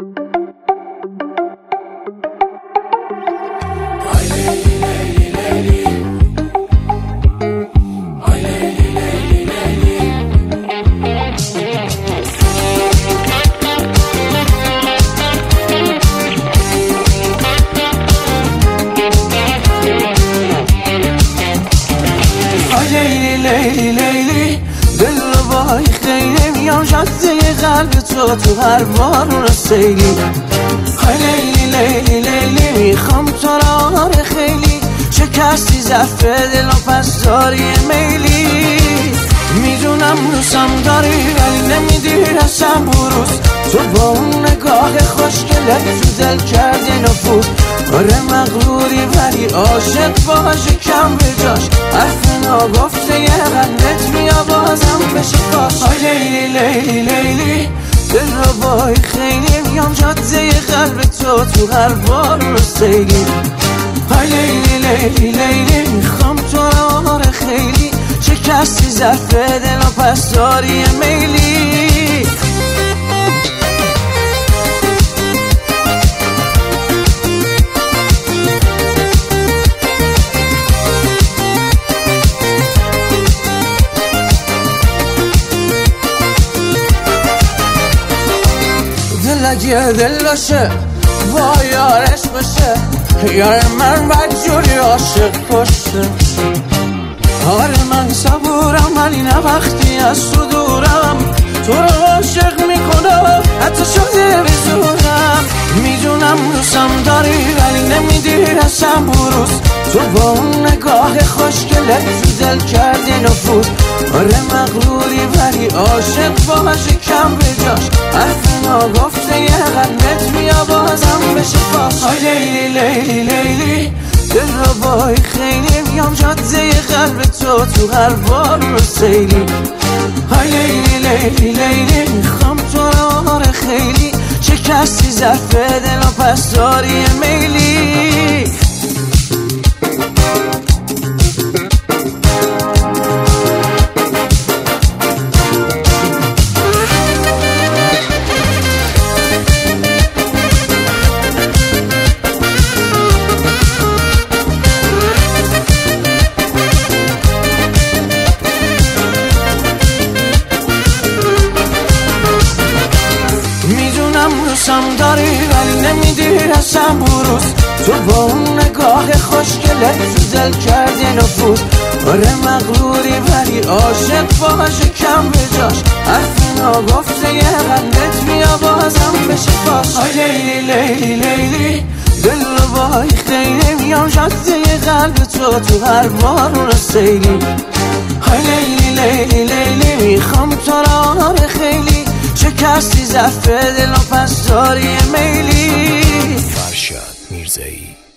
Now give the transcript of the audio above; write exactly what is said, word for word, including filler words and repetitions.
لیلی لیلی دل رو بای خیلی میام جاده قلب تو تو هر بارون سیلی. های لیلی لیلی لیلی میخوام تو را خیلی شکستی ضعف دل و پس داری میلی. میدونم دوستم داری ولی نمیدی رسم بروز تو با اون نگاه خوشگلت تو دل کردی نفوذ. آره مغروری ولی عاشق باشه کم به جاش حرف ناگفته یه قلبت میا بازم بشه کاش. های لیلی لیلی لیلی دل رو بای خیلی میام جاده قلب تو تو هر بار سیلی. های لیلی لیلی لیلی میخوام تو را خیلی شکستی ظرف دل و پس داری میلی. دل اگه دل باشه با یارش باشه یار من بدجوری عاشق باشه. آره من صبورم ولی نه وقتی از تو دورم تو رو عاشق میکنم حتی شده بزورم. میدونم دوستم داری ولی نمیدی رسم بروز تو با اون نگاه خوشگلت تو دل کردی نفوذ. آره مغروری ولی عاشق باشه کم به جاش حرف ناگفته یه قلبت میا بازم بشه فاش. های لیلی لیلی لیلی دل رو بای خیلی میام جاده قلب تو تو هر بار سیلی. های لیلی لیلی لیلی میخوام تو را خیلی شکستی ظرف دل و پس داری میلی. دوستم داری ولی نمیدی رسم بروز تو با اون نگاه خوشگلت تو دل کردی نفوذ. آره مغروری ولی عاشق باشه کم به جاش حرف ناگفته یه قلبت میا بازم بشه فاش. های لیلی لیلی لیلی دل رو بای خیلی میام جاده قلب تو تو هر بارون سیلی. های لیلی لیلی لیلی میخوام تو را خیلی شکستی ضعف دل و پس داری میلی. فرشاد میرزایی.